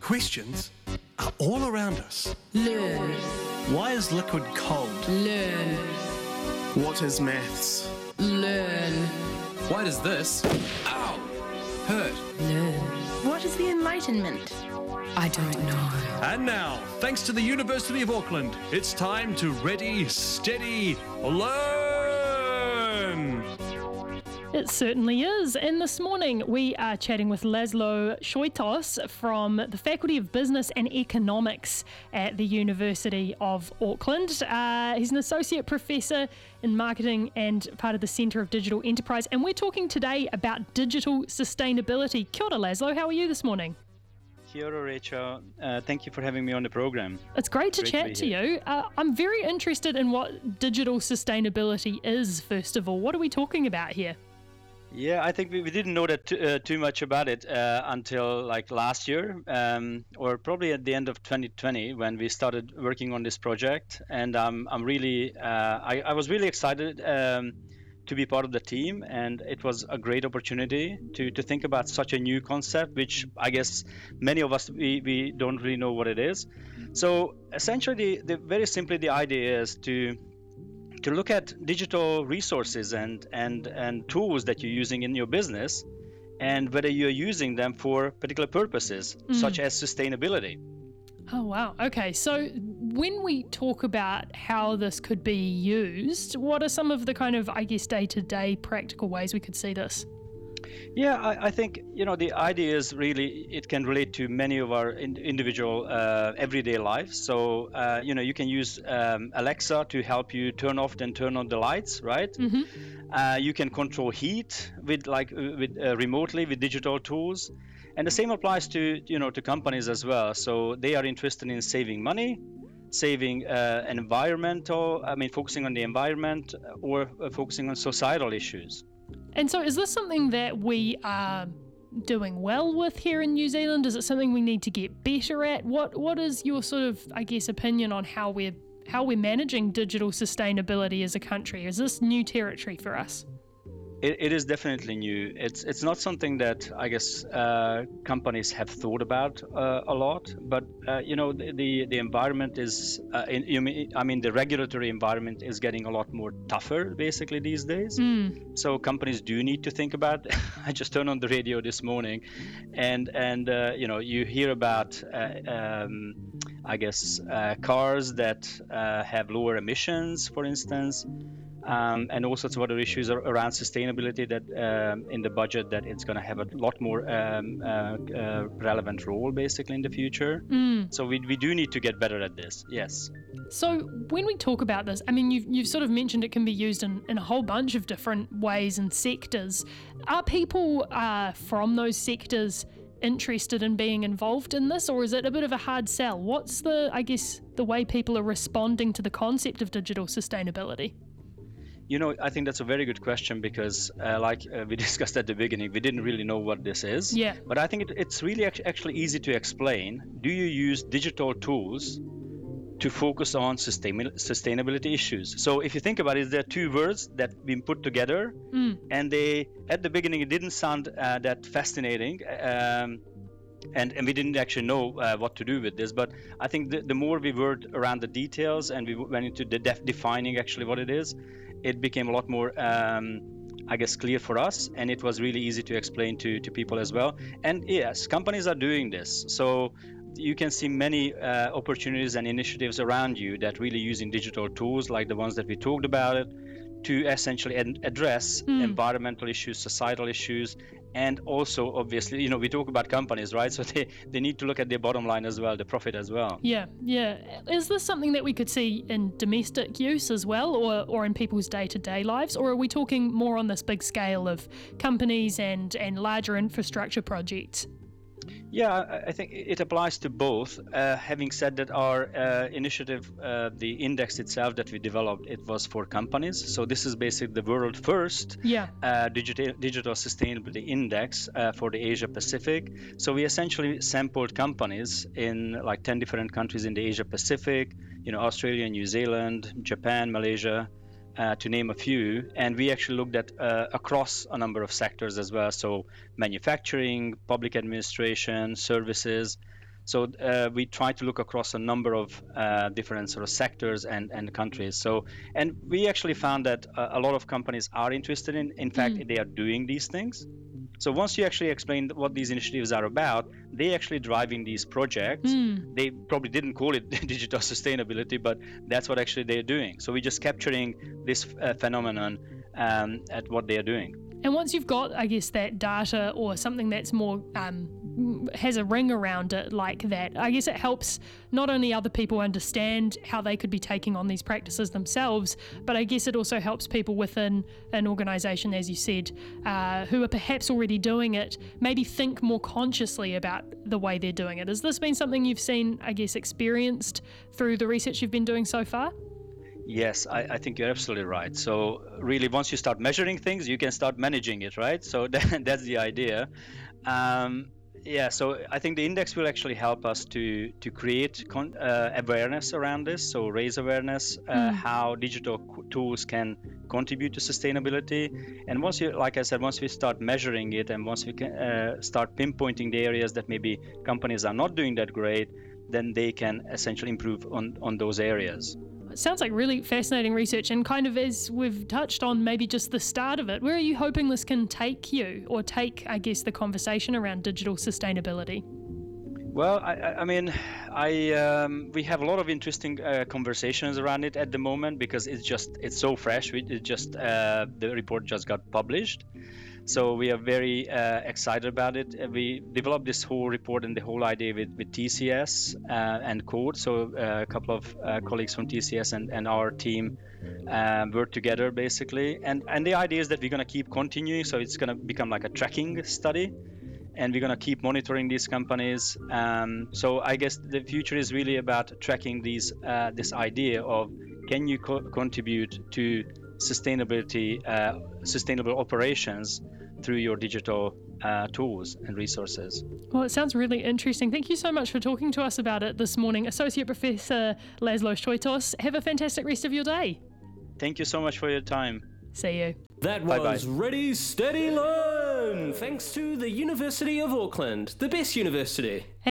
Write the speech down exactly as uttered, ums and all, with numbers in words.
Questions are all around us. Learn. Why is liquid cold? Learn. What is maths? Learn. Why does this, ow, hurt? Learn. What is the Enlightenment? I don't know. And now, thanks to the University of Auckland, it's time to ready, steady, learn! It certainly is. And this morning we are chatting with Laszlo Shoitos from the Faculty of Business and Economics at the University of Auckland. Uh, he's an associate professor in marketing and part of the Centre of Digital Enterprise. And we're talking today about digital sustainability. Kia ora, Laszlo. How are you this morning? Kia ora, Rachel. Uh, thank you for having me on the program. It's great to Great chat to to be you. Uh, I'm very interested in what digital sustainability is, first of all. What are we talking about here? Yeah, I think we, we didn't know that t- uh, too much about it uh, until like last year, um, or probably at the end of twenty twenty when we started working on this project. And um, I'm really, uh, I, I was really excited um, to be part of the team, and it was a great opportunity to to think about such a new concept, which I guess many of us we, we don't really know what it is. So essentially, the, the very simply the idea is to to look at digital resources and, and, and tools that you're using in your business and whether you're using them for particular purposes, mm. such as sustainability. Oh, wow. Okay. So when we talk about how this could be used, what are some of the kind of, I guess, day-to-day practical ways we could see this? Yeah, I, I think, you know, the idea is really it can relate to many of our in, individual uh, everyday lives. So, uh, you know, you can use um, Alexa to help you turn off and turn on the lights, right? Mm-hmm. Uh, you can control heat with like with uh, remotely with digital tools. And the same applies to, you know, to companies as well. So they are interested in saving money, saving uh, environmental, I mean, focusing on the environment or uh, focusing on societal issues. And so is this something that we are doing well with here in New Zealand? Is it something we need to get better at? What What is your sort of, I guess, opinion on how we're how we're managing digital sustainability as a country? Is this new territory for us? It, it is definitely new. It's it's not something that I guess uh, companies have thought about uh, a lot. But uh, you know the, the the environment is uh, in, you mean, I mean the regulatory environment is getting a lot more tougher basically these days. Mm. So companies do need to think about. I just turned on the radio this morning, and and uh, you know you hear about uh, um, I guess uh, cars that uh, have lower emissions, for instance. Um, and all sorts of other issues around sustainability that um, in the budget that it's going to have a lot more um, uh, uh, relevant role basically in the future. Mm. So we, we do need to get better at this, yes. So when we talk about this, I mean, you've, you've sort of mentioned it can be used in, in a whole bunch of different ways and sectors. Are people uh, from those sectors interested in being involved in this, or is it a bit of a hard sell? What's the, I guess, the way people are responding to the concept of digital sustainability? You know, I think that's a very good question because, uh, like uh, we discussed at the beginning, we didn't really know what this is. Yeah. But I think it, it's really act- actually easy to explain. Do you use digital tools to focus on sustain- sustainability issues? So if you think about it, there are two words that have been put together, mm. and they, at the beginning, it didn't sound uh, that fascinating. Um, And, and we didn't actually know uh, what to do with this, but I think the, the more we worked around the details and we went into the def- defining actually what it is, it became a lot more, um, I guess, clear for us, and it was really easy to explain to, to people as well. And yes, companies are doing this. So you can see many uh, opportunities and initiatives around you that really using digital tools like the ones that we talked about it, to essentially ad- address mm. environmental issues, societal issues, and also obviously, you know, we talk about companies, right? So they, they need to look at their bottom line as well, the profit as well. Yeah, yeah. Is this something that we could see in domestic use as well, or, or in people's day-to-day lives? Or are we talking more on this big scale of companies and, and larger infrastructure projects? Yeah, I think it applies to both. Uh, having said that, our uh, initiative, uh, the index itself that we developed, it was for companies. So this is basically the world first yeah. uh, digital, digital sustainability index uh, for the Asia Pacific. So we essentially sampled companies in like ten different countries in the Asia Pacific, you know, Australia, New Zealand, Japan, Malaysia, uh, to name a few. And we actually looked at uh, across a number of sectors as well. So manufacturing, public administration, services. So uh, we try to look across a number of uh, different sort of sectors and, and countries. So, and we actually found that a, a lot of companies are interested in, in fact, Mm. they are doing these things. So once you actually explain what these initiatives are about, they actually driving these projects. Mm. They probably didn't call it digital sustainability, but that's what actually they're doing. So we're just capturing this uh, phenomenon um, at what they are doing. And once you've got, I guess, that data or something that's more um, has a ring around it like that, I guess it helps not only other people understand how they could be taking on these practices themselves, but I guess it also helps people within an organisation, as you said, uh, who are perhaps already doing it, maybe think more consciously about the way they're doing it. Has this been something you've seen, I guess, experienced through the research you've been doing so far? Yes, I, I think you're absolutely right. So really, once you start measuring things, you can start managing it, right? So that, that's the idea. Um, yeah, so I think the index will actually help us to to create con- uh, awareness around this. So raise awareness uh, Mm. how digital c- tools can contribute to sustainability. And once you, like I said, once we start measuring it, and once we can uh, start pinpointing the areas that maybe companies are not doing that great, then they can essentially improve on on those areas. It sounds like really fascinating research, and kind of as we've touched on, maybe just the start of it. Where are you hoping this can take you, or take, I guess, the conversation around digital sustainability? Well, I, I I mean, I um, we have a lot of interesting uh, conversations around it at the moment because it's just it's so fresh. We it just uh, the report just got published, so we are very uh, excited about it. Uh, We developed this whole report and the whole idea with, with T C S uh, and Code. So uh, a couple of uh, colleagues from T C S and, and our team um, work together basically. And and the idea is that we're going to keep continuing. So it's going to become like a tracking study. And we're going to keep monitoring these companies. Um, so I guess the future is really about tracking these uh, this idea of can you co- contribute to sustainability, uh, sustainable operations through your digital uh, tools and resources. Well, it sounds really interesting. Thank you so much for talking to us about it this morning. Associate Professor Laszlo Šojtos, have a fantastic rest of your day. Thank you so much for your time. See you. That Bye-bye. was Ready, Steady, Learn! Thanks to the University of Auckland, the best university.